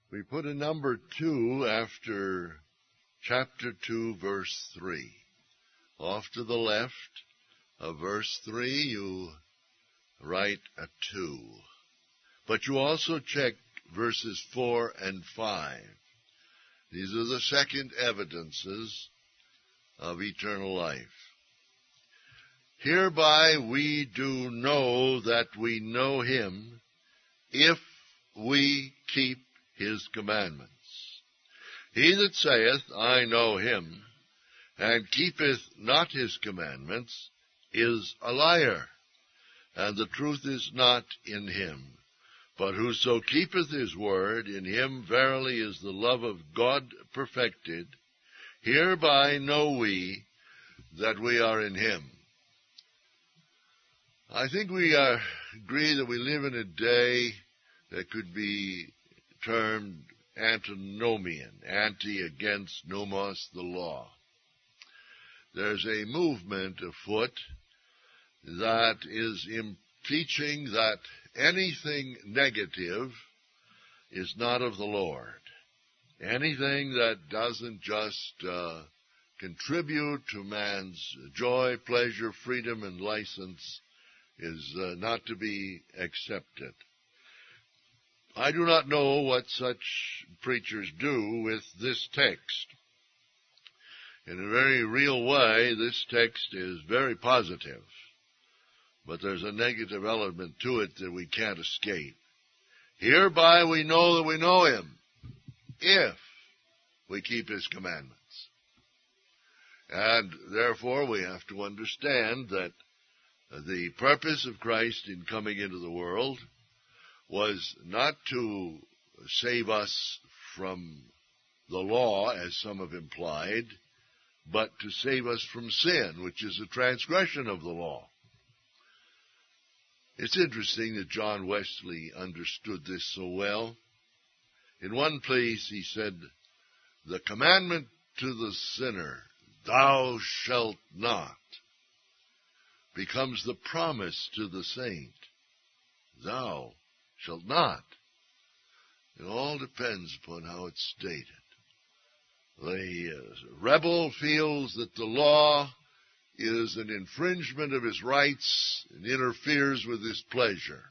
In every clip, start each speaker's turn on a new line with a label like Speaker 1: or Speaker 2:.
Speaker 1: We put a number 2 after chapter 2, verse 3. Off to the left of verse 3, you write a 2. But you also check verses 4 and 5. These are the second evidences of eternal life. Hereby we do know that we know him, if we keep his commandments. He that saith, I know him, and keepeth not his commandments, is a liar, and the truth is not in him. But whoso keepeth his word, in him verily is the love of God perfected. Hereby know we that we are in him. I think we agree that we live in a day that could be termed antinomian, anti against nomos, the law. There's a movement afoot that is teaching that anything negative is not of the Lord. Anything that doesn't just contribute to man's joy, pleasure, freedom, and license is not to be accepted. I do not know what such preachers do with this text. In a very real way, this text is very positive, but there's a negative element to it that we can't escape. Hereby we know that we know him, if we keep his commandments. And therefore we have to understand that the purpose of Christ in coming into the world was not to save us from the law, as some have implied, but to save us from sin, which is a transgression of the law. It's interesting that John Wesley understood this so well. In one place he said, the commandment to the sinner, thou shalt not, becomes the promise to the saint, thou shalt not. It all depends upon how it's stated. The rebel feels that the law is an infringement of his rights and interferes with his pleasure.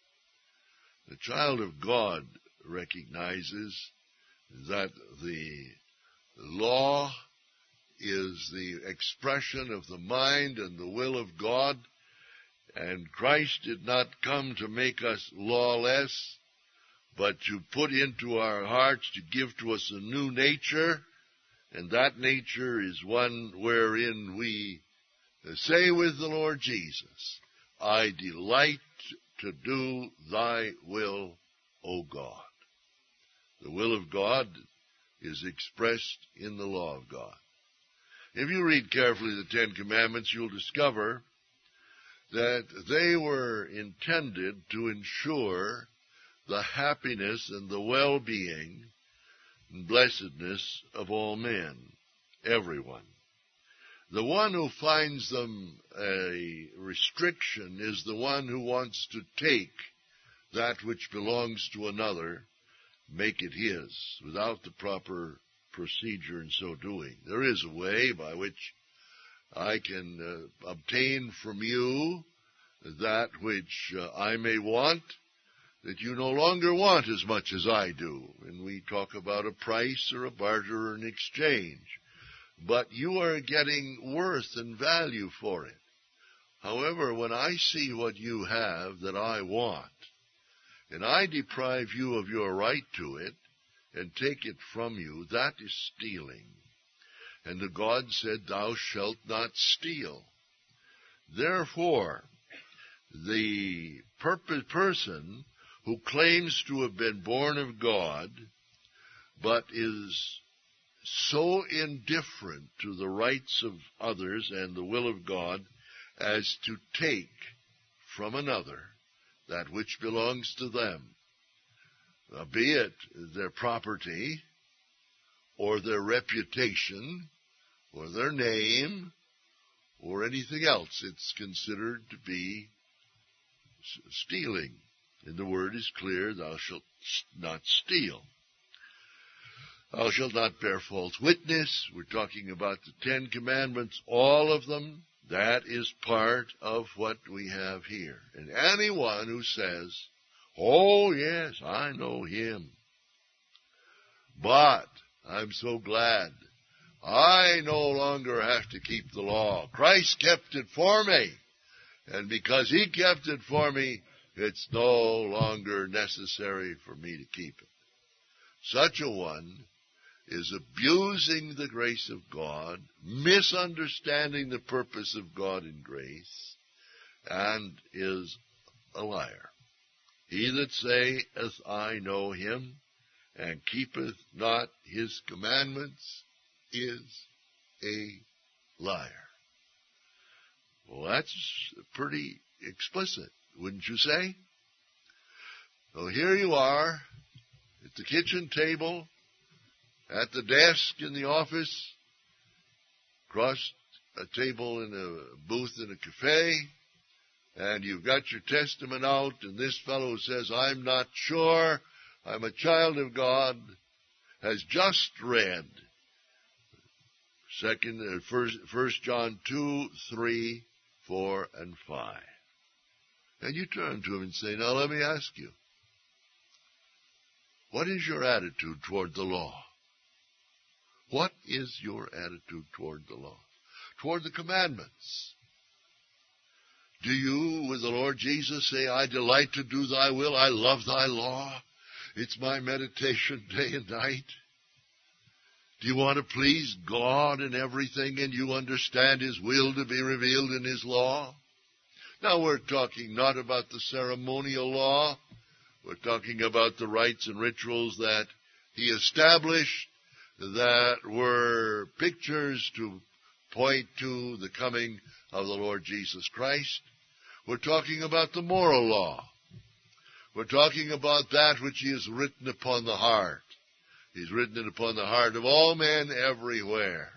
Speaker 1: The child of God recognizes that the law is the expression of the mind and the will of God, and Christ did not come to make us lawless, but to put into our hearts, to give to us a new nature, and that nature is one wherein we say with the Lord Jesus, I delight to do thy will, O God. The will of God is expressed in the law of God. If you read carefully the Ten Commandments, you'll discover that they were intended to ensure the happiness and the well-being and blessedness of all men, everyone. The one who finds them a restriction is the one who wants to take that which belongs to another, make it his, without the proper procedure in so doing. There is a way by which I can obtain from you that which I may want, that you no longer want as much as I do. And we talk about a price or a barter or an exchange. But you are getting worth and value for it. However, when I see what you have that I want, and I deprive you of your right to it, and take it from you, that is stealing. And the God said, thou shalt not steal. Therefore, the person who claims to have been born of God, but is so indifferent to the rights of others and the will of God as to take from another that which belongs to them, be it their property or their reputation or their name or anything else, it's considered to be stealing. And the word is clear, thou shalt not steal. Thou shalt not bear false witness. We're talking about the 10 Commandments, all of them. That is part of what we have here. And anyone who says, oh yes, I know him, but I'm so glad I no longer have to keep the law. Christ kept it for me. And because he kept it for me, it's no longer necessary for me to keep it. Such a one is abusing the grace of God, misunderstanding the purpose of God in grace, and is a liar. He that saith, I know him, and keepeth not his commandments, is a liar. Well, that's pretty explicit, wouldn't you say? So here you are, at the kitchen table, at the desk in the office, across a table in a booth in a cafe, and you've got your testament out, and this fellow says, I'm not sure, I'm a child of God, has just read 1 John 2, 3, 4, and 5. And you turn to him and say, now let me ask you, what is your attitude toward the law? What is your attitude toward the law? Toward the commandments? Do you, with the Lord Jesus, say, I delight to do thy will, I love thy law, it's my meditation day and night? Do you want to please God in everything, and you understand his will to be revealed in his law? Now we're talking not about the ceremonial law. We're talking about the rites and rituals that he established that were pictures to point to the coming of the Lord Jesus Christ. We're talking about the moral law. We're talking about that which he has written upon the heart. He's written it upon the heart of all men everywhere.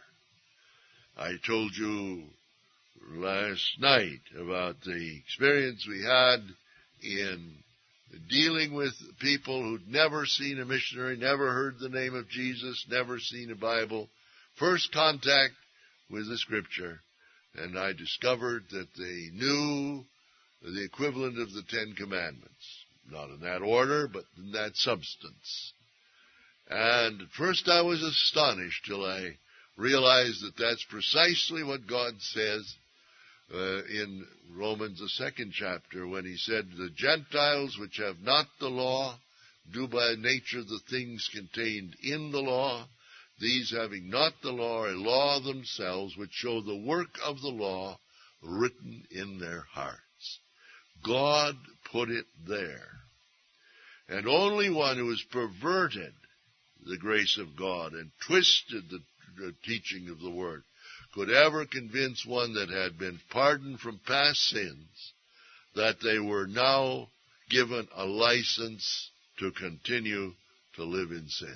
Speaker 1: I told you last night about the experience we had in dealing with people who'd never seen a missionary, never heard the name of Jesus, never seen a Bible. First contact with the Scripture, and I discovered that they knew the equivalent of the 10 Commandments. Not in that order, but in that substance. And at first I was astonished till I realized that that's precisely what God says in Romans, the 2nd chapter, when he said, the Gentiles which have not the law do by nature the things contained in the law, these having not the law, a law themselves, which show the work of the law written in their hearts. God put it there. And only one who has perverted the grace of God and twisted the teaching of the Word could ever convince one that had been pardoned from past sins that they were now given a license to continue to live in sin.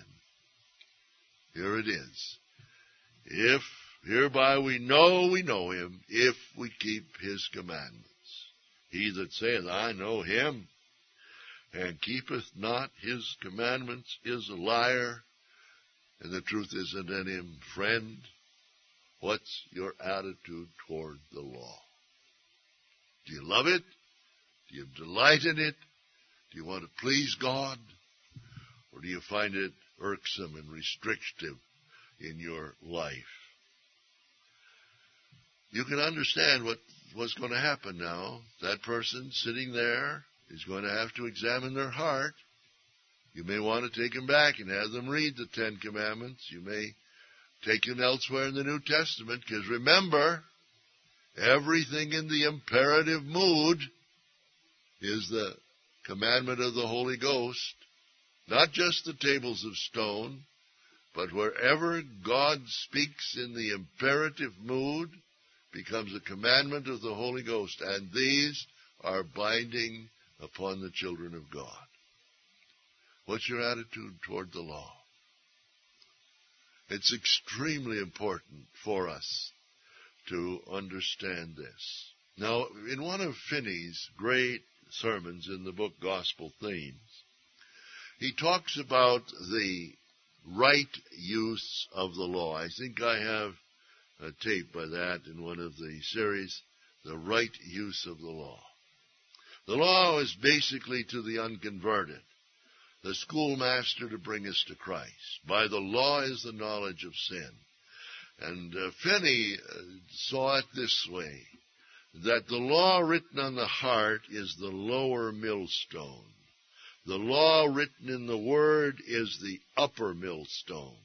Speaker 1: Here it is. If hereby we know him, if we keep his commandments. He that saith, I know him, and keepeth not his commandments is a liar, and the truth isn't in him. Friend, what's your attitude toward the law? Do you love it? Do you delight in it? Do you want to please God? Or do you find it irksome and restrictive in your life? You can understand what's going to happen now. That person sitting there is going to have to examine their heart. You may want to take them back and have them read the 10 Commandments. You may take them elsewhere in the New Testament, because remember, everything in the imperative mood is the commandment of the Holy Ghost. Not just the tables of stone, but wherever God speaks in the imperative mood becomes a commandment of the Holy Ghost, and these are binding upon the children of God. What's your attitude toward the law? It's extremely important for us to understand this. Now, in one of Finney's great sermons in the book Gospel Themes, he talks about the right use of the law. I think I have a tape by that in one of the series, the right use of the law. The law is basically to the unconverted, the schoolmaster to bring us to Christ. By the law is the knowledge of sin. And Finney saw it this way, that the law written on the heart is the lower millstone. The law written in the Word is the upper millstone.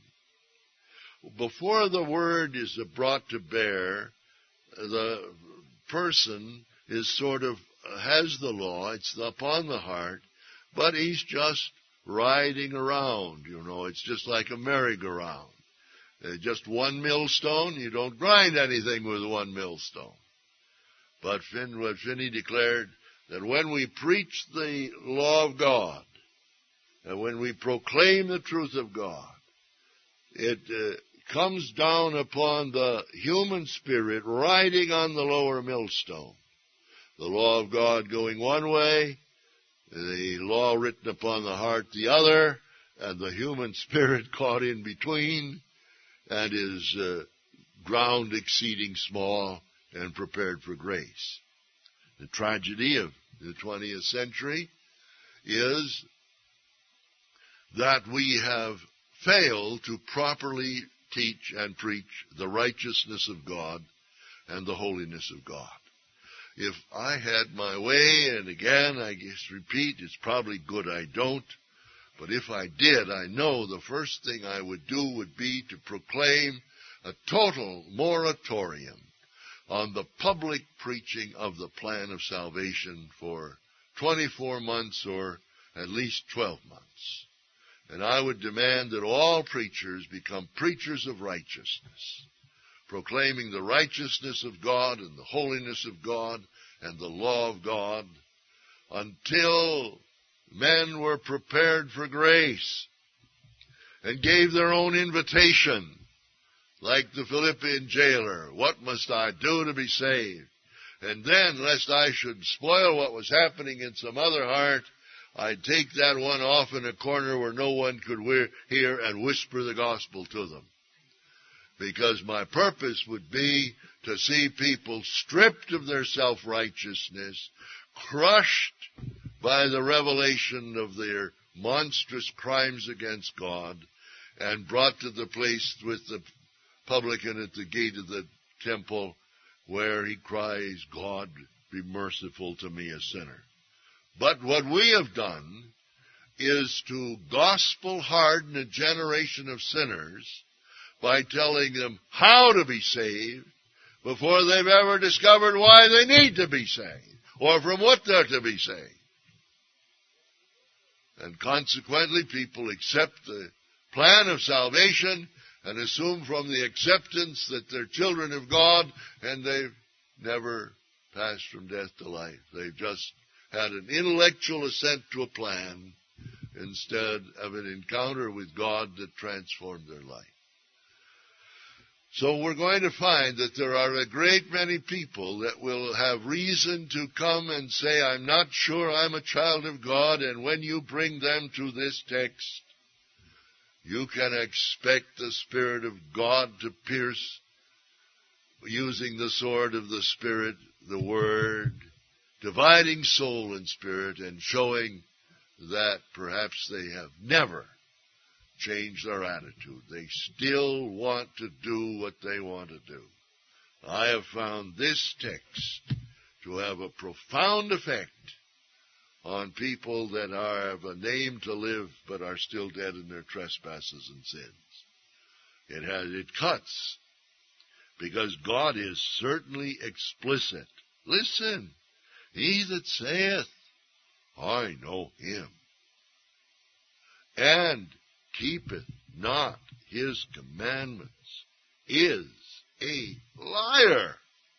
Speaker 1: Before the Word is brought to bear, the person is sort of, has the law, it's upon the heart, but he's just riding around, it's just like a merry-go-round. Just one millstone, you don't grind anything with one millstone. But what Finney declared, that when we preach the law of God, and when we proclaim the truth of God, it comes down upon the human spirit riding on the lower millstone. The law of God going one way, the law written upon the heart the other, and the human spirit caught in between, and is ground exceeding small and prepared for grace. The tragedy of the 20th century is that we have failed to properly teach and preach the righteousness of God and the holiness of God. If I had my way, and again, I guess repeat, it's probably good I don't, but if I did, I know the first thing I would do would be to proclaim a total moratorium on the public preaching of the plan of salvation for 24 months or at least 12 months. And I would demand that all preachers become preachers of righteousness, proclaiming the righteousness of God and the holiness of God and the law of God until men were prepared for grace and gave their own invitation, like the Philippian jailer. What must I do to be saved? And then, lest I should spoil what was happening in some other heart, I'd take that one off in a corner where no one could hear and whisper the gospel to them. Because my purpose would be to see people stripped of their self-righteousness, crushed by the revelation of their monstrous crimes against God, and brought to the place with the publican at the gate of the temple where he cries, God, be merciful to me, a sinner. But what we have done is to gospel harden a generation of sinners by telling them how to be saved before they've ever discovered why they need to be saved or from what they're to be saved. And consequently, people accept the plan of salvation and assume from the acceptance that they're children of God, and they've never passed from death to life. They've just had an intellectual assent to a plan instead of an encounter with God that transformed their life. So we're going to find that there are a great many people that will have reason to come and say, I'm not sure I'm a child of God, and when you bring them to this text, you can expect the Spirit of God to pierce, using the sword of the Spirit, the Word, dividing soul and spirit, and showing that perhaps they have never changed their attitude. They still want to do what they want to do. I have found this text to have a profound effect on people that have a name to live but are still dead in their trespasses and sins. It cuts, because God is certainly explicit. Listen, he that saith, I know him, and keepeth not his commandments, is a liar,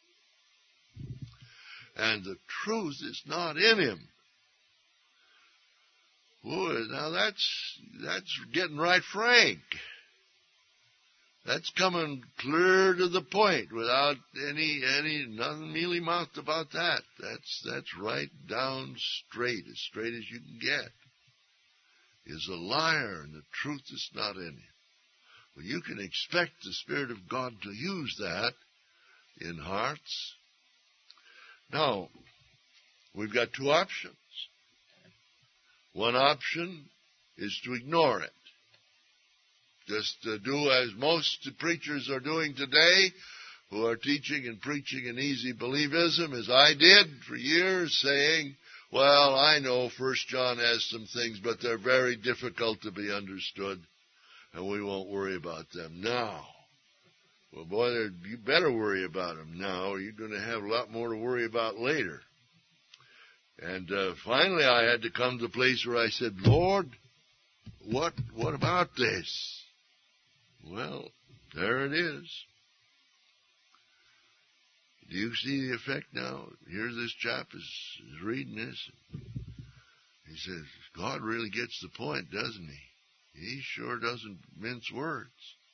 Speaker 1: and the truth is not in him. Boy, now that's getting right frank. That's coming clear to the point without nothing mealy-mouthed about that. That's right down straight as you can get. is a liar, and the truth is not in him. Well, you can expect the Spirit of God to use that in hearts. Now, we've got two options. One option is to ignore it. Just do as most preachers are doing today, who are teaching and preaching an easy believism, as I did for years, saying, well, I know 1 John has some things, but they're very difficult to be understood, and we won't worry about them now. Well, boy, you better worry about them now, or you're going to have a lot more to worry about later. And finally I had to come to the place where I said, Lord, what about this? Well, there it is. Do you see the effect now? Here this chap is reading this. He says, God really gets the point, doesn't he? He sure doesn't mince words.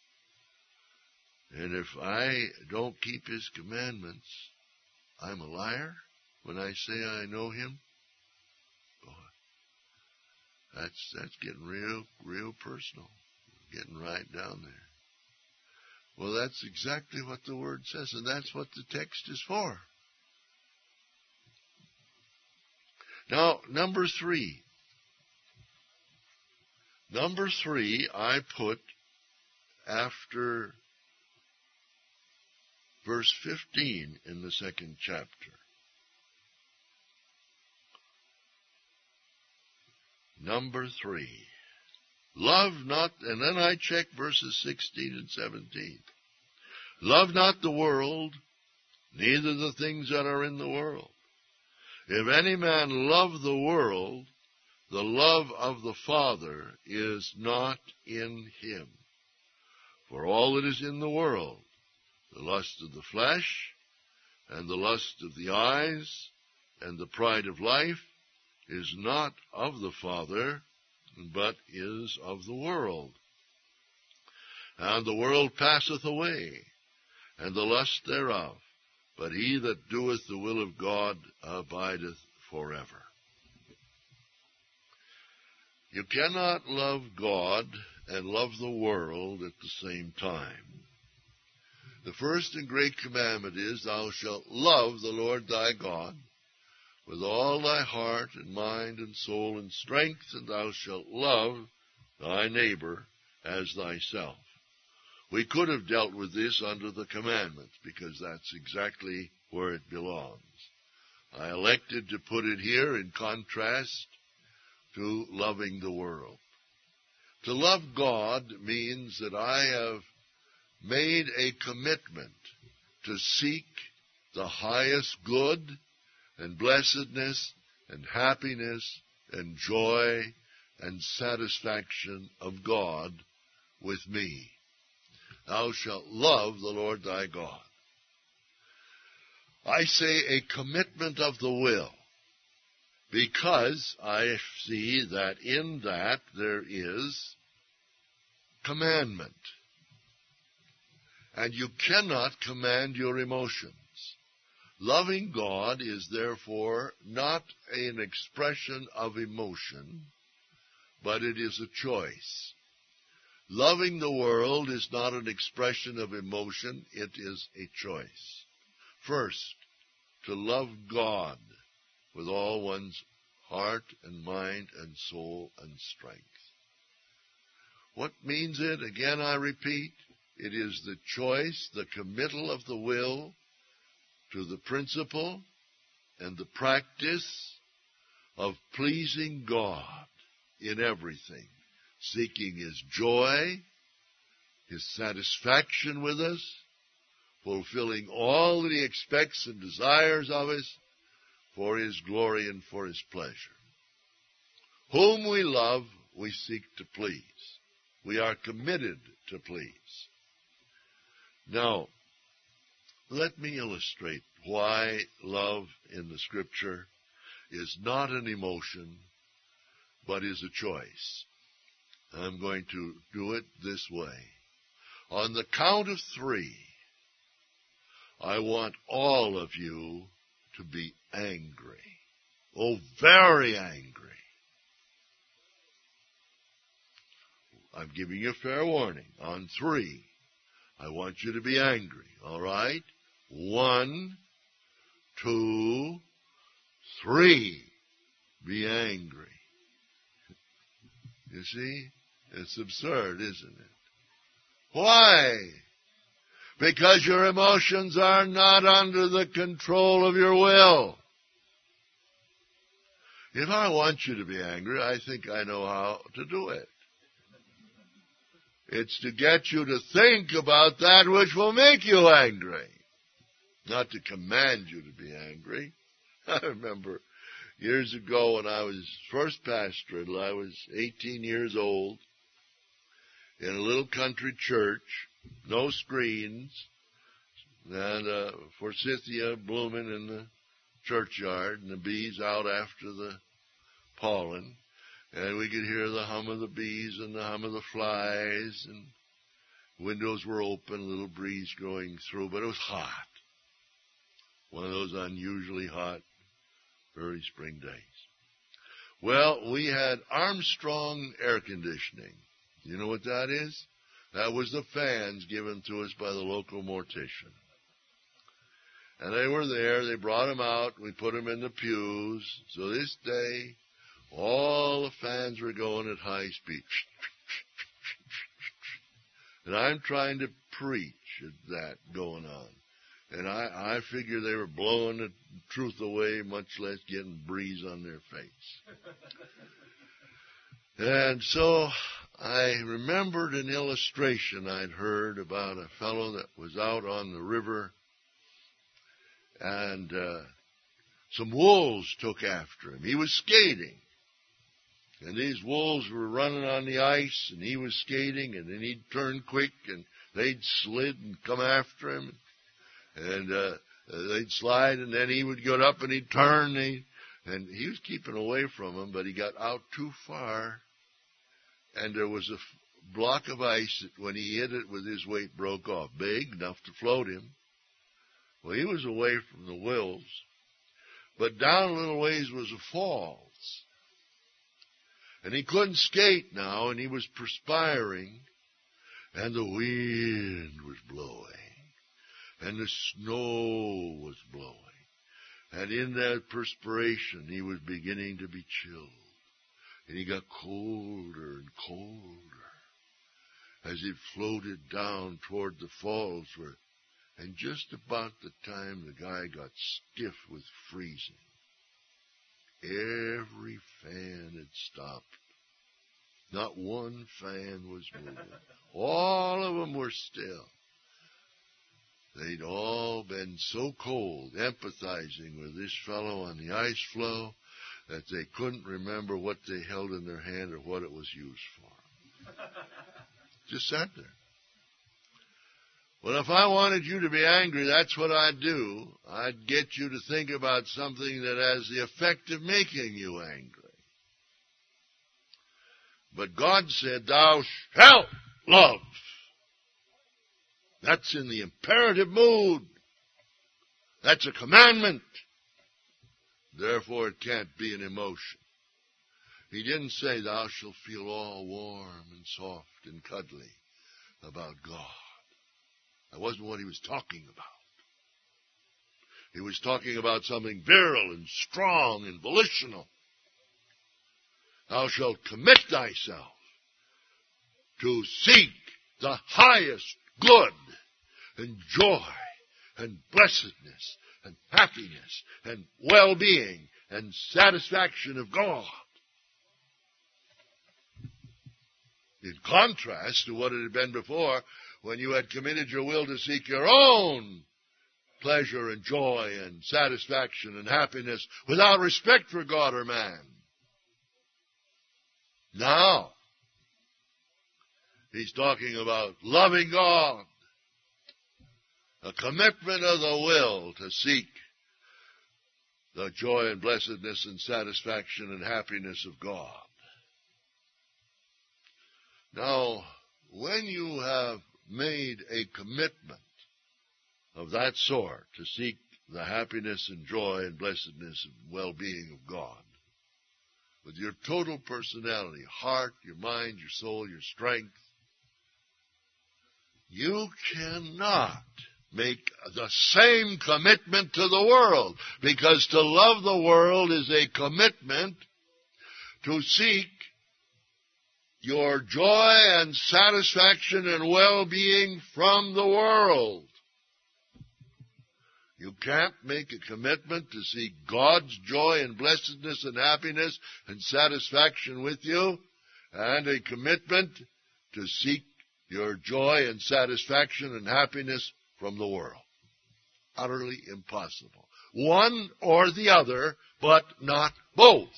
Speaker 1: And if I don't keep his commandments, I'm a liar when I say I know him. Boy, that's getting real personal. Getting right down there. Well, that's exactly what the Word says, and that's what the text is for. Now, number 3. Number 3 I put after verse 15 in the 2nd chapter. Number 3. Love not, and then I check verses 16 and 17. Love not the world, neither the things that are in the world. If any man love the world, the love of the Father is not in him. For all that is in the world, the lust of the flesh, and the lust of the eyes, and the pride of life, is not of the Father, but is of the world. And the world passeth away, and the lust thereof, but he that doeth the will of God abideth forever. You cannot love God and love the world at the same time. The first and great commandment is, thou shalt love the Lord thy God with all thy heart and mind and soul and strength, and thou shalt love thy neighbor as thyself. We could have dealt with this under the commandments, because that's exactly where it belongs. I elected to put it here in contrast to loving the world. To love God means that I have made a commitment to seek the highest good and blessedness and happiness and joy and satisfaction of God with me. Thou shalt love the Lord thy God. I say a commitment of the will, because I see that in that there is commandment. And you cannot command your emotions. Loving God is therefore not an expression of emotion, but it is a choice. Loving the world is not an expression of emotion, it is a choice. First, to love God with all one's heart and mind and soul and strength. What means it? Again, I repeat, it is the choice, the committal of the will to the principle and the practice of pleasing God in everything, seeking His joy, His satisfaction with us, fulfilling all that He expects and desires of us for His glory and for His pleasure. Whom we love, we seek to please. We are committed to please. Now, let me illustrate why love in the Scripture is not an emotion, but is a choice. I'm going to do it this way. On the count of 3, I want all of you to be angry. Oh, very angry. I'm giving you fair warning. On 3, I want you to be angry. All right? 1, 2, 3. Be angry. You see? It's absurd, isn't it? Why? Because your emotions are not under the control of your will. If I want you to be angry, I think I know how to do it. It's to get you to think about that which will make you angry, not to command you to be angry. I remember years ago when I was first pastoring, I was 18 years old, in a little country church, no screens, and forsythia blooming in the churchyard, and the bees out after the pollen, and we could hear the hum of the bees and the hum of the flies, and windows were open, a little breeze going through, but it was hot. One of those unusually hot early spring days. Well, we had Armstrong air conditioning. You know what that is? That was the fans given to us by the local mortician. And they were there. They brought them out. We put them in the pews. So this day, all the fans were going at high speed. And I'm trying to preach at that going on. And I figure they were blowing the truth away, much less getting breeze on their face. And so I remembered an illustration I'd heard about a fellow that was out on the river, and some wolves took after him. He was skating, and these wolves were running on the ice, and he was skating, and then he'd turn quick, and they'd slid and come after him. And they'd slide, and then he would get up and he'd turn, and he was keeping away from them, but he got out too far, and there was a block of ice that when he hit it with his weight broke off, big enough to float him. Well, he was away from the wolves, but down a little ways was a falls, and he couldn't skate now, and he was perspiring, and the wind was blowing. And the snow was blowing. And in that perspiration, he was beginning to be chilled. And he got colder and colder as he floated down toward the falls. And just about the time the guy got stiff with freezing, every fan had stopped. Not one fan was moving. All of them were still. They'd all been so cold, empathizing with this fellow on the ice floe, that they couldn't remember what they held in their hand or what it was used for. Just sat there. Well, if I wanted you to be angry, that's what I'd do. I'd get you to think about something that has the effect of making you angry. But God said, thou shalt love. That's in the imperative mood. That's a commandment. Therefore, it can't be an emotion. He didn't say, thou shalt feel all warm and soft and cuddly about God. That wasn't what he was talking about. He was talking about something virile and strong and volitional. Thou shalt commit thyself to seek the highest good and joy and blessedness and happiness and well-being and satisfaction of God. In contrast to what it had been before, when you had committed your will to seek your own pleasure and joy and satisfaction and happiness without respect for God or man. Now, he's talking about loving God, a commitment of the will to seek the joy and blessedness and satisfaction and happiness of God. Now, when you have made a commitment of that sort to seek the happiness and joy and blessedness and well-being of God, with your total personality, heart, your mind, your soul, your strength, you cannot make the same commitment to the world, because to love the world is a commitment to seek your joy and satisfaction and well-being from the world. You can't make a commitment to seek God's joy and blessedness and happiness and satisfaction with you, and a commitment to seek your joy and satisfaction and happiness from the world. Utterly impossible. One or the other, but not both.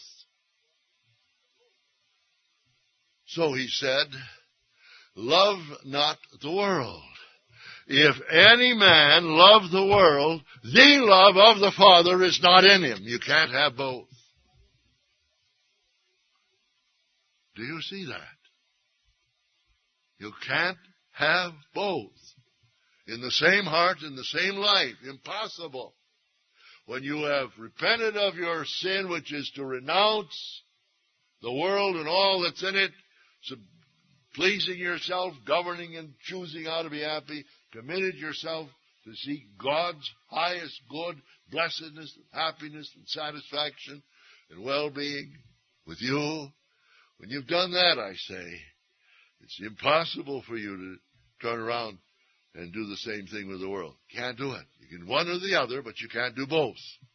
Speaker 1: So he said, love not the world. If any man love the world, the love of the Father is not in him. You can't have both. Do you see that? You can't have both. In the same heart, in the same life. Impossible. When you have repented of your sin, which is to renounce the world and all that's in it, pleasing yourself, governing and choosing how to be happy, committed yourself to seek God's highest good, blessedness, and happiness, and satisfaction, and well-being with you. When you've done that, I say, it's impossible for you to turn around and do the same thing with the world. Can't do it. You can one or the other, but you can't do both.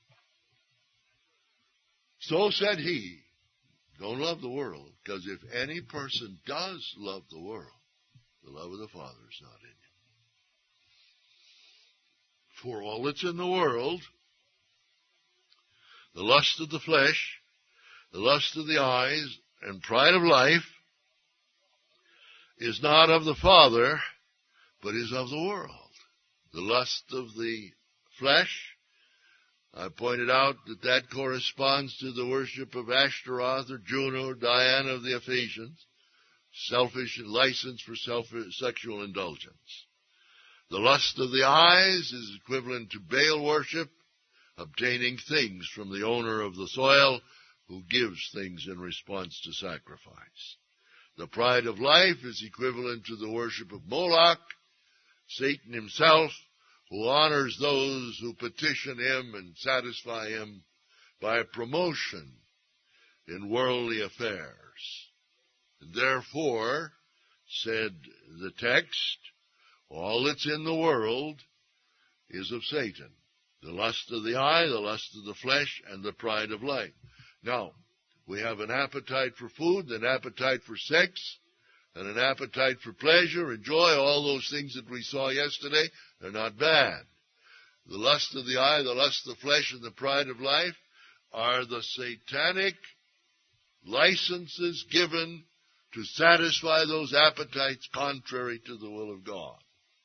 Speaker 1: So said he, don't love the world, because if any person does love the world, the love of the Father is not in him. For all that's in the world, the lust of the flesh, the lust of the eyes, and pride of life, is not of the Father, but is of the world. The lust of the flesh, I pointed out that corresponds to the worship of Ashtaroth or Juno or Diana of the Ephesians, selfish and license for sexual indulgence. The lust of the eyes is equivalent to Baal worship, obtaining things from the owner of the soil who gives things in response to sacrifice. The pride of life is equivalent to the worship of Moloch, Satan himself, who honors those who petition him and satisfy him by promotion in worldly affairs. And therefore, said the text, all that's in the world is of Satan. The lust of the eye, the lust of the flesh, and the pride of life. Now, we have an appetite for food, an appetite for sex, and an appetite for pleasure and joy. All those things that we saw yesterday, they're not bad. The lust of the eye, the lust of the flesh, and the pride of life are the satanic licenses given to satisfy those appetites contrary to the will of God.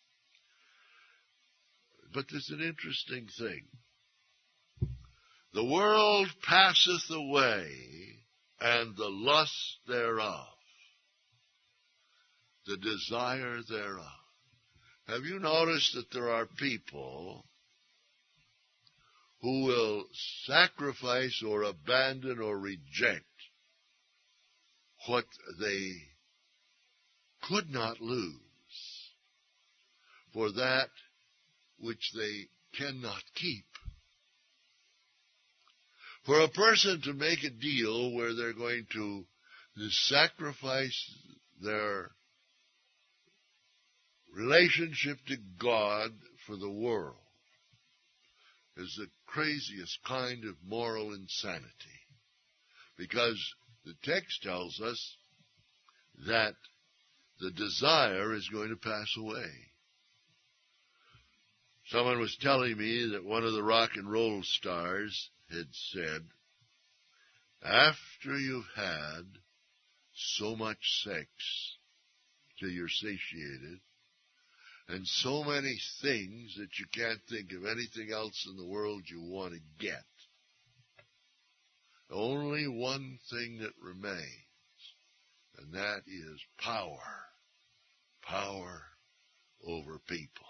Speaker 1: But there's an interesting thing. The world passeth away, and the lust thereof, the desire thereof. Have you noticed that there are people who will sacrifice or abandon or reject what they could not lose for that which they cannot keep? For a person to make a deal where they're going to sacrifice their relationship to God for the world is the craziest kind of moral insanity. Because the text tells us that the desire is going to pass away. Someone was telling me that one of the rock and roll stars had said, after you've had so much sex till you're satiated, and so many things that you can't think of anything else in the world you want to get, only one thing that remains, and that is power. Power over people.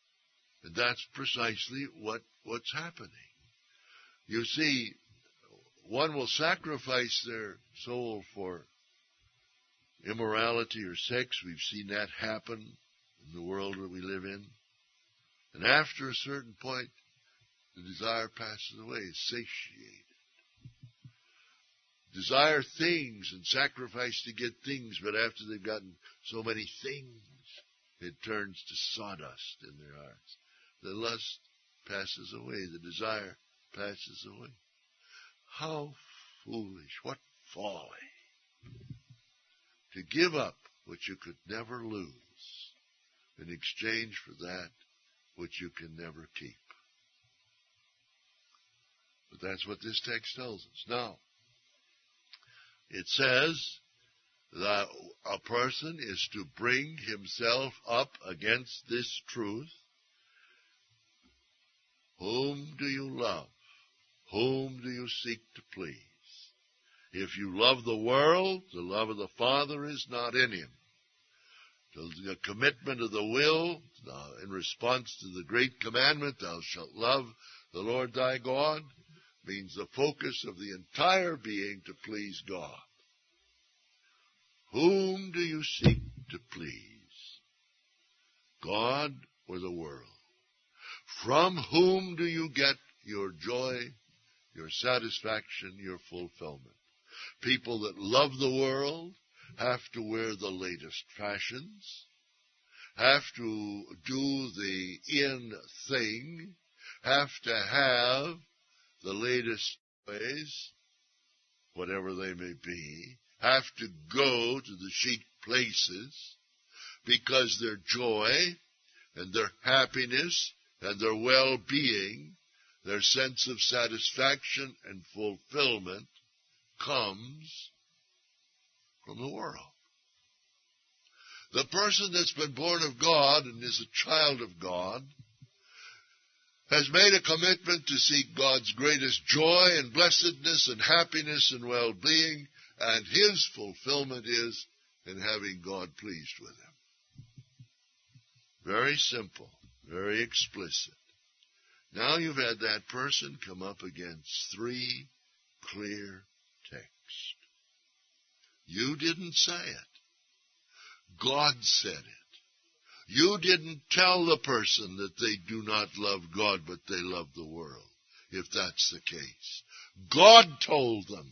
Speaker 1: And that's precisely what's happening. You see, one will sacrifice their soul for immorality or sex. We've seen that happen in the world that we live in. And after a certain point, the desire passes away, is satiated. Desire things and sacrifice to get things, but after they've gotten so many things, it turns to sawdust in their hearts. The lust passes away. The desire passes away. How foolish, what folly, to give up what you could never lose in exchange for that which you can never keep. But that's what this text tells us. Now, it says that a person is to bring himself up against this truth. Whom do you love? Whom do you seek to please? If you love the world, the love of the Father is not in him. The commitment of the will, in response to the great commandment, thou shalt love the Lord thy God, means the focus of the entire being to please God. Whom do you seek to please? God or the world? From whom do you get your joy, your satisfaction, your fulfillment? People that love the world have to wear the latest fashions, have to do the in thing, have to have the latest ways, whatever they may be, have to go to the chic places, because their joy and their happiness and their well-being, their sense of satisfaction and fulfillment comes from the world. The person that's been born of God and is a child of God has made a commitment to seek God's greatest joy and blessedness and happiness and well-being, and his fulfillment is in having God pleased with him. Very simple, very explicit. Now you've had that person come up against three clear texts. You didn't say it. God said it. You didn't tell the person that they do not love God, but they love the world, if that's the case. God told them.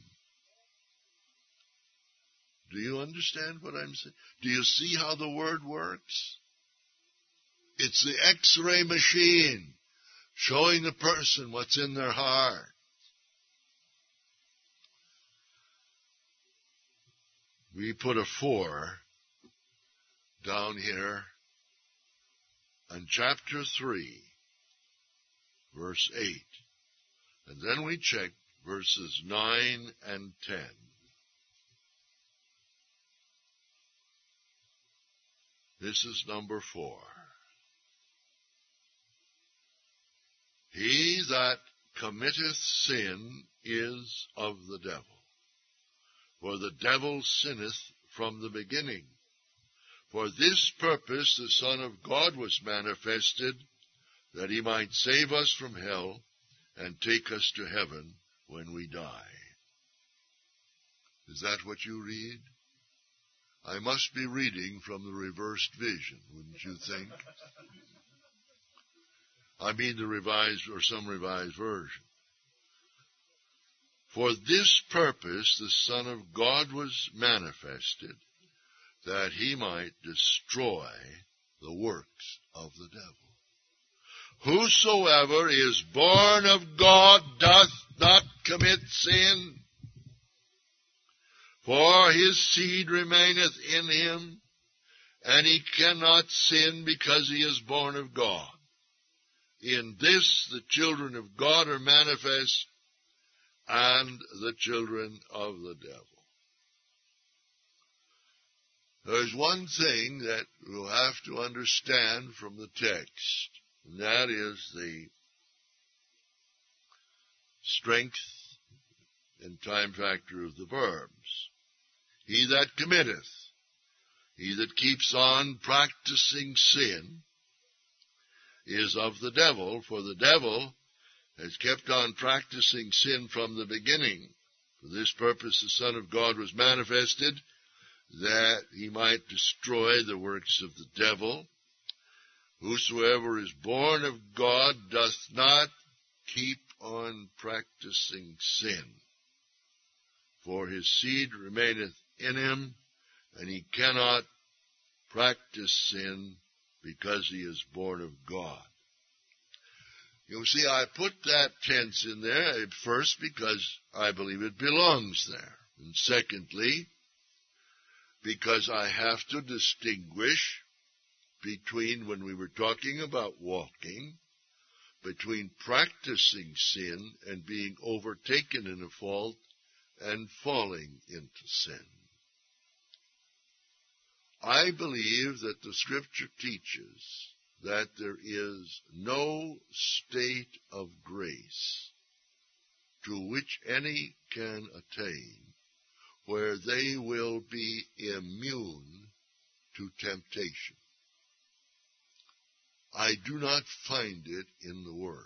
Speaker 1: Do you understand what I'm saying? Do you see how the word works? It's the X-ray machine showing the person what's in their heart. We put a 4 down here in chapter 3, verse 8. And then we check verses 9 and 10. This is number 4. He that committeth sin is of the devil, for the devil sinneth from the beginning. For this purpose the Son of God was manifested, that he might save us from hell and take us to heaven when we die. Is that what you read? I must be reading from the reversed vision, wouldn't you think? I mean the revised or some revised version. For this purpose the Son of God was manifested, that he might destroy the works of the devil. Whosoever is born of God doth not commit sin, for his seed remaineth in him, and he cannot sin because he is born of God. In this the children of God are manifest, and the children of the devil. There's one thing that we'll have to understand from the text, and that is the strength and time factor of the verbs. He that committeth, he that keeps on practicing sin, is of the devil, for the devil has kept on practicing sin from the beginning. For this purpose the Son of God was manifested, that he might destroy the works of the devil. Whosoever is born of God doth not keep on practicing sin, for his seed remaineth in him, and he cannot practice sin because he is born of God. You see, I put that tense in there, first, because I believe it belongs there, and secondly, because I have to distinguish between, when we were talking about walking, between practicing sin and being overtaken in a fault and falling into sin. I believe that the Scripture teaches that there is no state of grace to which any can attain where they will be immune to temptation. I do not find it in the Word.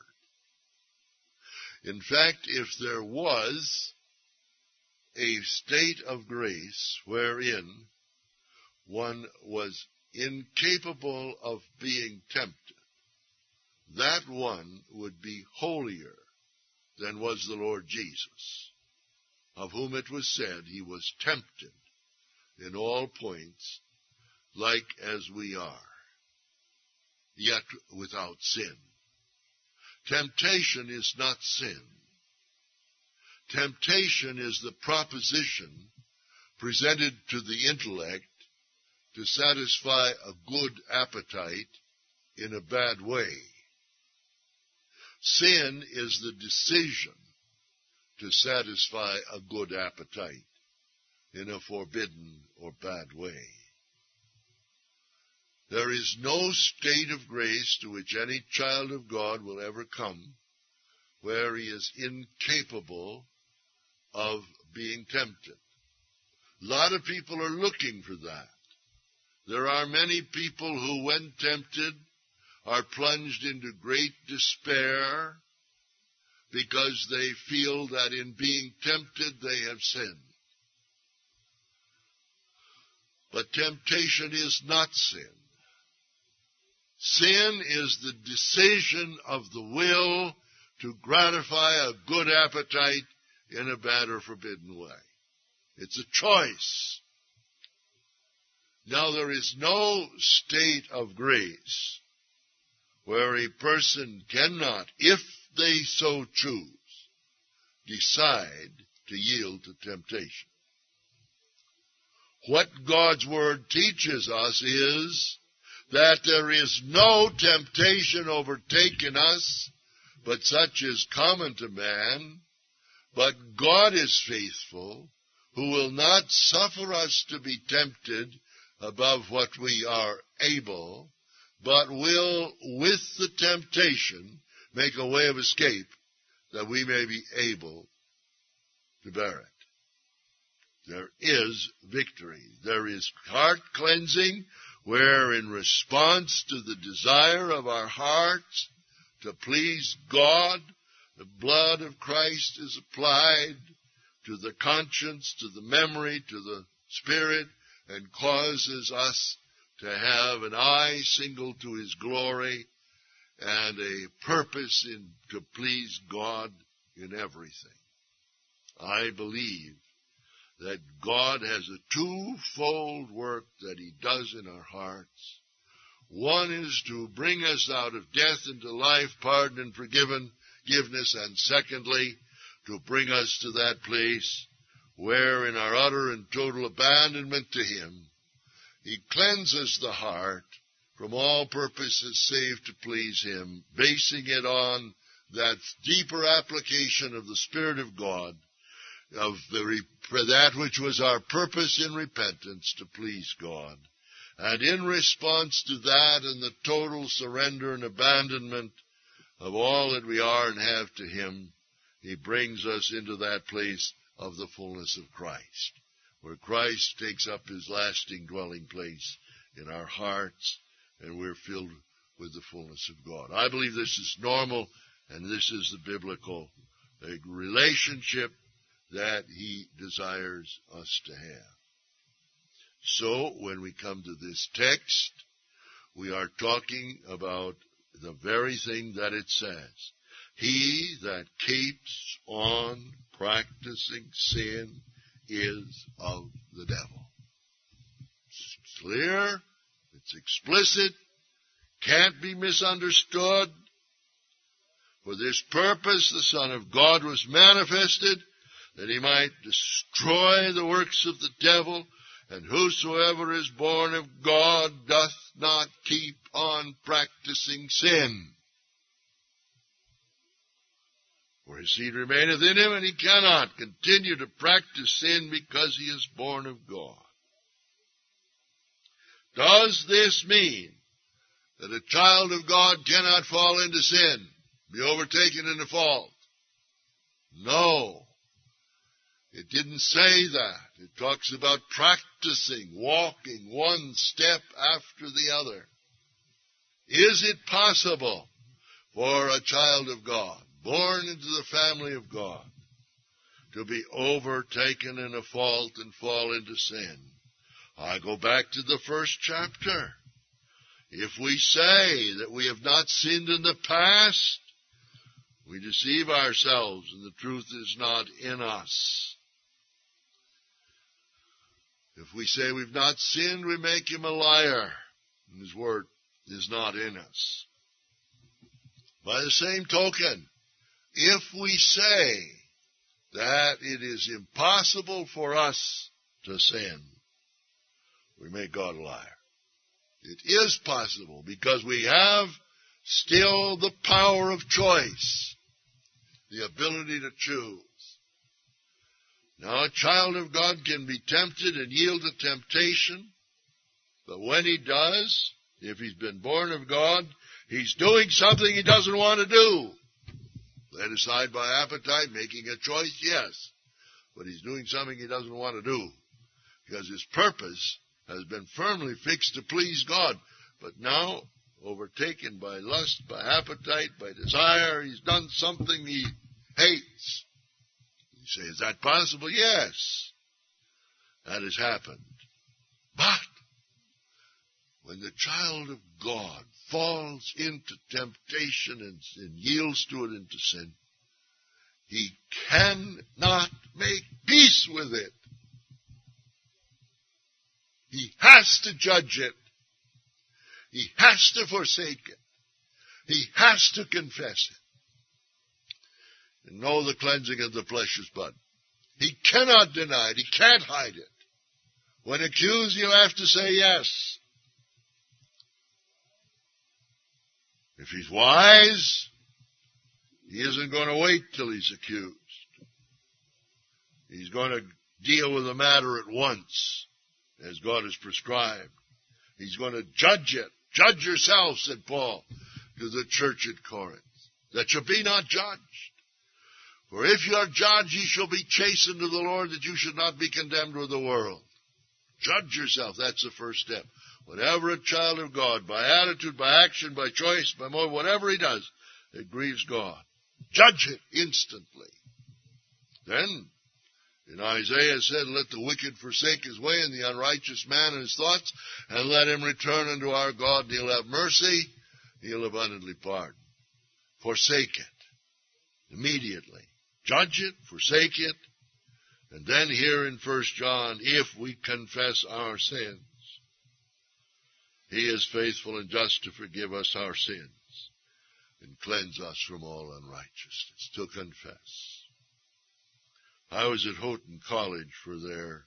Speaker 1: In fact, if there was a state of grace wherein one was incapable of being tempted, that one would be holier than was the Lord Jesus, of whom it was said he was tempted in all points like as we are, yet without sin. Temptation is not sin. Temptation is the proposition presented to the intellect to satisfy a good appetite in a bad way. Sin is the decision to satisfy a good appetite in a forbidden or bad way. There is no state of grace to which any child of God will ever come where he is incapable of being tempted. A lot of people are looking for that. There are many people who, when tempted, are plunged into great despair because they feel that in being tempted they have sinned. But temptation is not sin. Sin is the decision of the will to gratify a good appetite in a bad or forbidden way. It's a choice. Now, there is no state of grace where a person cannot, if they so choose, decide to yield to temptation. What God's Word teaches us is that there is no temptation overtaken us, but such is common to man. But God is faithful, who will not suffer us to be tempted above what we are able, but will, with the temptation, make a way of escape, that we may be able to bear it. There is victory. There is heart cleansing, where in response to the desire of our hearts to please God, the blood of Christ is applied to the conscience, to the memory, to the spirit, and causes us to have an eye single to His glory and a purpose to please God in everything. I believe that God has a twofold work that He does in our hearts. One is to bring us out of death into life, pardon and forgiveness, and secondly, to bring us to that place where in our utter and total abandonment to Him, He cleanses the heart from all purposes save to please Him, basing it on that deeper application of the Spirit of God, of that which was our purpose in repentance to please God. And in response to that and the total surrender and abandonment of all that we are and have to Him, He brings us into that place of the fullness of Christ, where Christ takes up His lasting dwelling place in our hearts, and we're filled with the fullness of God. I believe this is normal, and this is the biblical relationship that He desires us to have. So, when we come to this text, we are talking about the very thing that it says. He that keeps on practicing sin is of the devil. It's clear, it's explicit, can't be misunderstood. For this purpose the Son of God was manifested, that He might destroy the works of the devil, and whosoever is born of God doth not keep on practicing sin. For His seed remaineth in him, and he cannot continue to practice sin because he is born of God. Does this mean that a child of God cannot fall into sin, be overtaken in a fault? No. It didn't say that. It talks about practicing, walking one step after the other. Is it possible for a child of God, born into the family of God, to be overtaken in a fault and fall into sin? I go back to the first chapter. If we say that we have not sinned in the past, we deceive ourselves and the truth is not in us. If we say we've not sinned, we make Him a liar, and His word is not in us. By the same token, if we say that it is impossible for us to sin, we make God a liar. It is possible because we have still the power of choice, the ability to choose. Now, a child of God can be tempted and yield to temptation, but when he does, if he's been born of God, he's doing something he doesn't want to do. Led aside by appetite, making a choice, yes, but he's doing something he doesn't want to do because his purpose has been firmly fixed to please God. But now, overtaken by lust, by appetite, by desire, he's done something he hates. You say, is that possible? Yes. That has happened. But when the child of God falls into temptation and yields to it into sin, he cannot make peace with it. He has to judge it. He has to forsake it. He has to confess it. And know the cleansing of the flesh is blood. He cannot deny it. He can't hide it. When accused, he'll have to say yes. If he's wise, he isn't going to wait till he's accused. He's going to deal with the matter at once, as God has prescribed. He's going to judge it. Judge yourself, said Paul to the church at Corinth, that you be not judged. For if you are judged, ye shall be chastened of the Lord, that you should not be condemned with the world. Judge yourself. That's the first step. Whenever a child of God, by attitude, by action, by choice, by motive, whatever he does, it grieves God. Judge it instantly. Then, in Isaiah said, let the wicked forsake his way, and the unrighteous man his thoughts, and let him return unto our God, and he'll have mercy, he'll abundantly pardon. Forsake it. Immediately. Judge it, forsake it, and then here in 1 John, if we confess our sins, He is faithful and just to forgive us our sins and cleanse us from all unrighteousness. To confess. I was at Houghton College for their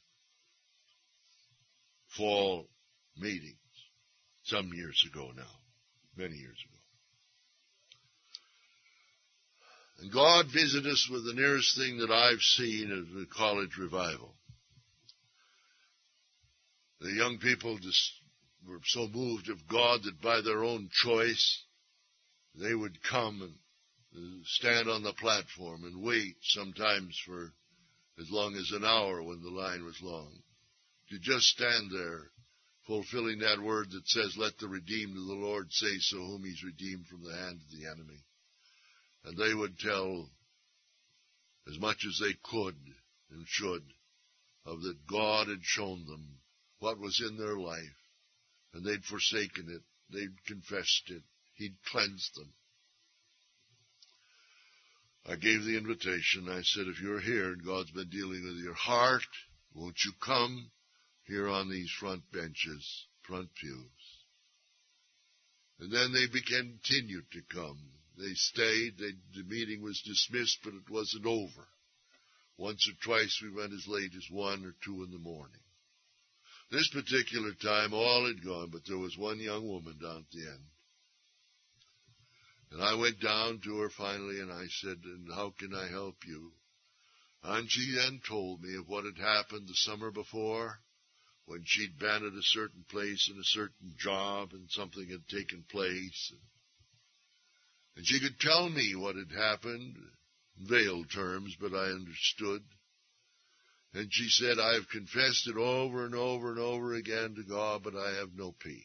Speaker 1: fall meetings some years ago now, many years ago. And God visited us with the nearest thing that I've seen of the college revival. The young people just were so moved of God that by their own choice, they would come and stand on the platform and wait sometimes for as long as an hour when the line was long. To just stand there, fulfilling that word that says, let the redeemed of the Lord say so, whom He's redeemed from the hand of the enemy. And they would tell as much as they could and should, of that God had shown them what was in their life, and they'd forsaken it, they'd confessed it, He'd cleansed them. I gave the invitation. I said, if you're here and God's been dealing with your heart, won't you come here on these front benches, front pews? And then they continued to come. They stayed. The meeting was dismissed, but it wasn't over. Once or twice we went as late as 1 or 2 in the morning. This particular time, all had gone, but there was one young woman down at the end. And I went down to her finally, and I said, and how can I help you? And she then told me of what had happened the summer before, when she'd been at a certain place in a certain job, and something had taken place. And she could tell me what had happened, veiled terms, but I understood. And she said, I have confessed it over and over and over again to God, but I have no peace.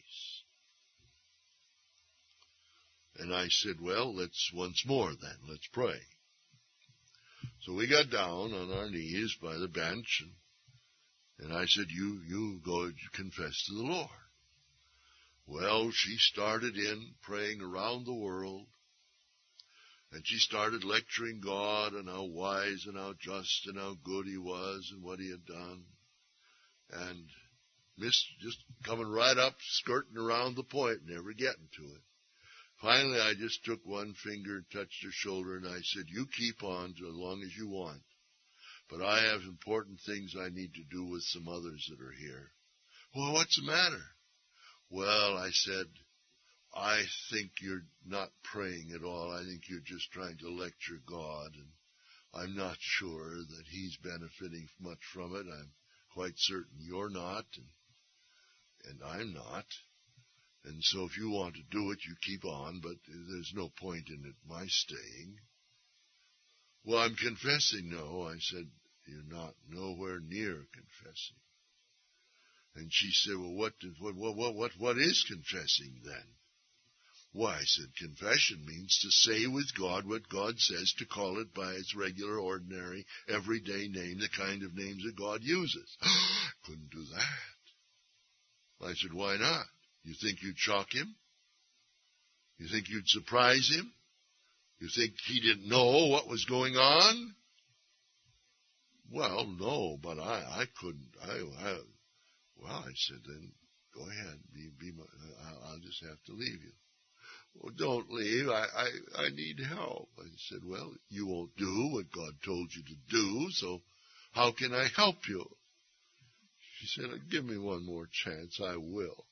Speaker 1: And I said, well, let's once more then, let's pray. So we got down on our knees by the bench, and I said, you go confess to the Lord. Well, she started in praying around the world, and she started lecturing God on how wise and how just and how good He was and what He had done. And just coming right up, skirting around the point, never getting to it. Finally, I just took one finger and touched her shoulder, and I said, you keep on as long as you want. But I have important things I need to do with some others that are here. Well, what's the matter? Well, I said, I think you're not praying at all. I think you're just trying to lecture God, and I'm not sure that He's benefiting much from it. I'm quite certain you're not, and I'm not. And so if you want to do it, you keep on, but there's no point in it, my staying. Well, I'm confessing. No, I said, you're not nowhere near confessing. And she said, well, what is confessing then? Why, I said, confession means to say with God what God says, to call it by its regular, ordinary, everyday name, the kind of names that God uses. I couldn't do that. I said, why not? You think you'd shock Him? You think you'd surprise Him? You think He didn't know what was going on? Well, no, but I couldn't. Well, I said, then go ahead. I'll just have to leave you. Well, don't leave. I need help. I said, well, you won't do what God told you to do, so how can I help you? She said, give me one more chance. I will.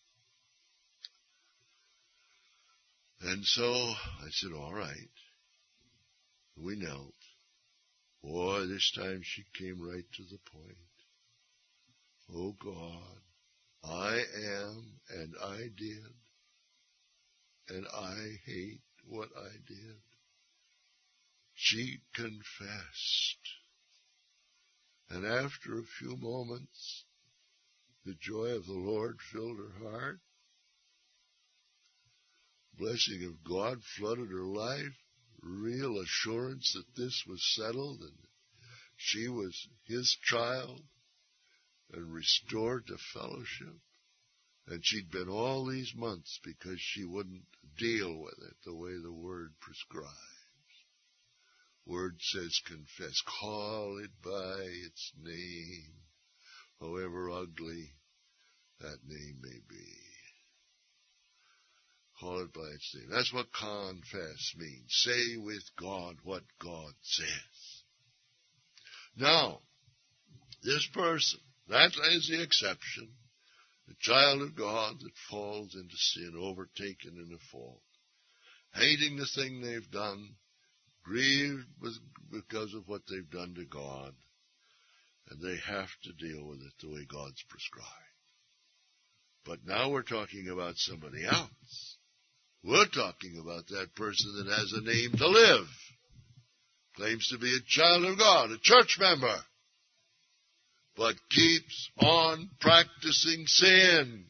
Speaker 1: And so I said, all right. We knelt. Boy, this time she came right to the point. Oh, God, I am and I did, and I hate what I did. She confessed. And after a few moments, the joy of the Lord filled her heart. Blessing of God flooded her life, real assurance that this was settled and she was His child and restored to fellowship. And she'd been all these months because she wouldn't deal with it the way the Word prescribes. Word says confess, call it by its name, however ugly that name may be. Call it by its name. That's what confess means. Say with God what God says. Now, this person, that is the exception, the child of God that falls into sin, overtaken in a fault, hating the thing they've done, grieved because of what they've done to God, and they have to deal with it the way God's prescribed. But now we're talking about somebody else. We're talking about that person that has a name to live, claims to be a child of God, a church member, but keeps on practicing sin.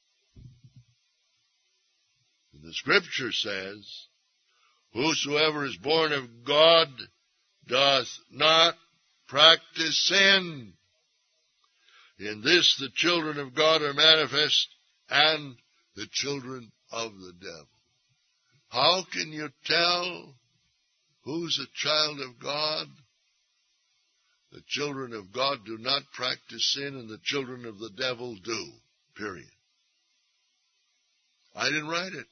Speaker 1: And the Scripture says, whosoever is born of God doth not practice sin. In this the children of God are manifest, and the children of the devil. How can you tell who's a child of God? The children of God do not practice sin, and the children of the devil do. Period. I didn't write it.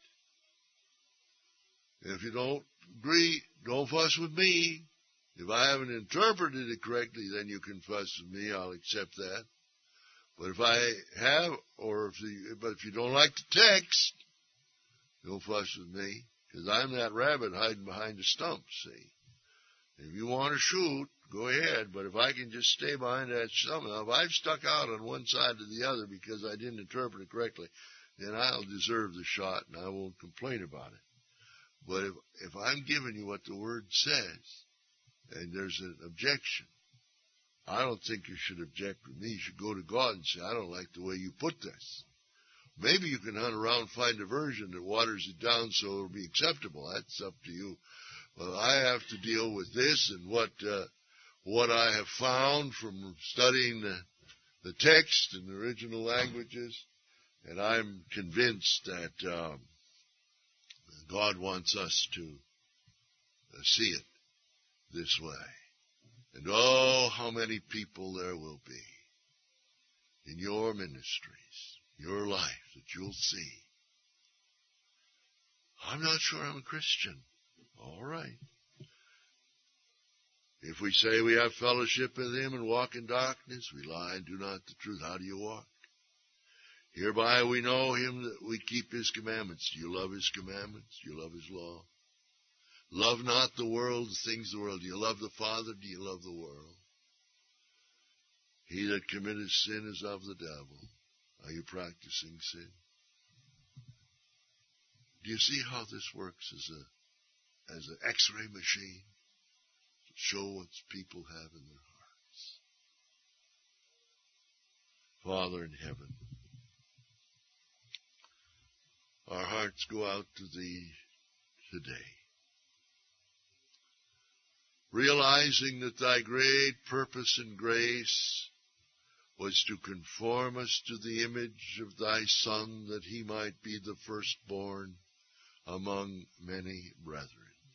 Speaker 1: If you don't agree, don't fuss with me. If I haven't interpreted it correctly, then you can fuss with me. I'll accept that. But if I have, but if you don't like the text, don't fuss with me, because I'm that rabbit hiding behind a stump, see. If you want to shoot, go ahead, but if I can just stay behind that stump, now if I've stuck out on one side or the other because I didn't interpret it correctly, then I'll deserve the shot and I won't complain about it. But if I'm giving you what the Word says, and there's an objection, I don't think you should object with me. You should go to God and say, I don't like the way you put this. Maybe you can hunt around and find a version that waters it down so it'll be acceptable. That's up to you. Well, I have to deal with this and what I have found from studying the text in the original languages, and I'm convinced that God wants us to see it this way. And oh, how many people there will be in your ministries, your life, that you'll see. I'm not sure I'm a Christian. All right. If we say we have fellowship with Him and walk in darkness, we lie and do not the truth. How do you walk? Hereby we know Him that we keep His commandments. Do you love His commandments? Do you love His law? Love not the world, the things of the world. Do you love the Father? Do you love the world? He that committeth sin is of the devil. Are you practicing sin? Do you see how this works as an X-ray machine to show what people have in their hearts? Father in heaven, our hearts go out to Thee today, realizing that Thy great purpose and grace was to conform us to the image of Thy Son, that He might be the firstborn among many brethren.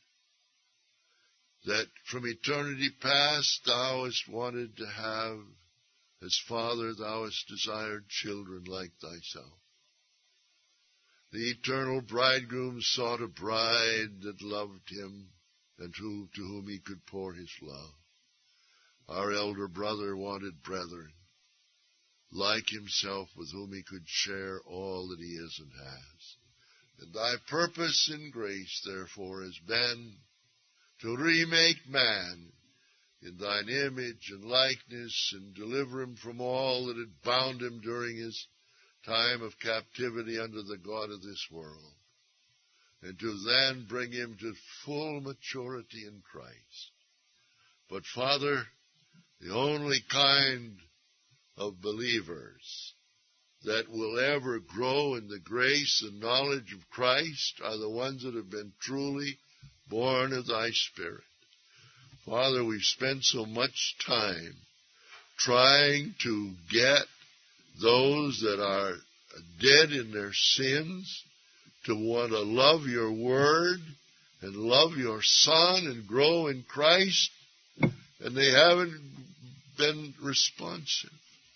Speaker 1: That from eternity past Thou hast wanted to have, as Father, Thou hast desired children like Thyself. The eternal bridegroom sought a bride that loved Him, and to whom He could pour His love. Our elder brother wanted brethren like himself, with whom he could share all that he is and has. And Thy purpose in grace, therefore, has been to remake man in Thine image and likeness, and deliver him from all that had bound him during his time of captivity under the god of this world, and to then bring him to full maturity in Christ. But, Father, the only kind of believers that will ever grow in the grace and knowledge of Christ are the ones that have been truly born of Thy Spirit. Father, we've spent so much time trying to get those that are dead in their sins to want to love Your Word and love Your Son and grow in Christ, and they haven't been responsive.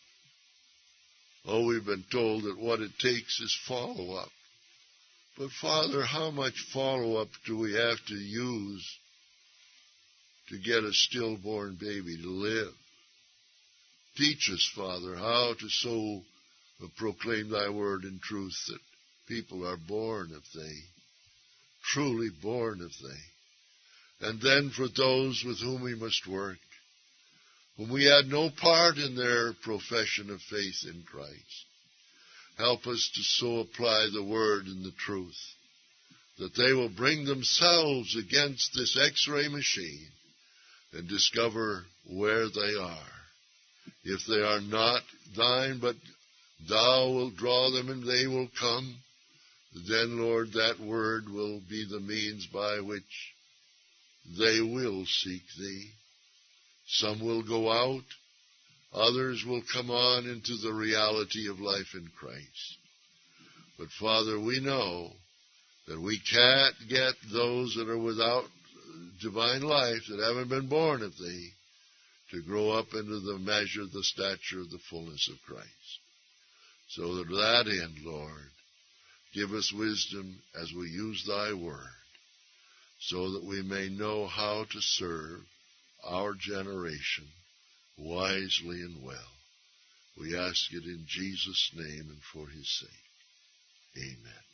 Speaker 1: Oh, we've been told that what it takes is follow-up. But, Father, how much follow-up do we have to use to get a stillborn baby to live? Teach us, Father, how to so proclaim Thy word in truth that people are born of Thee, truly born of Thee. And then for those with whom we must work, whom we had no part in their profession of faith in Christ, help us to so apply the word and the truth that they will bring themselves against this X-ray machine and discover where they are. If they are not Thine, but Thou wilt draw them and they will come, then, Lord, that word will be the means by which they will seek Thee. Some will go out. Others will come on into the reality of life in Christ. But Father, we know that we can't get those that are without divine life, that haven't been born of Thee, to grow up into the measure, the stature of the fullness of Christ. So that to that end, Lord, give us wisdom as we use Thy word, so that we may know how to serve our generation wisely and well. We ask it in Jesus' name and for His sake. Amen.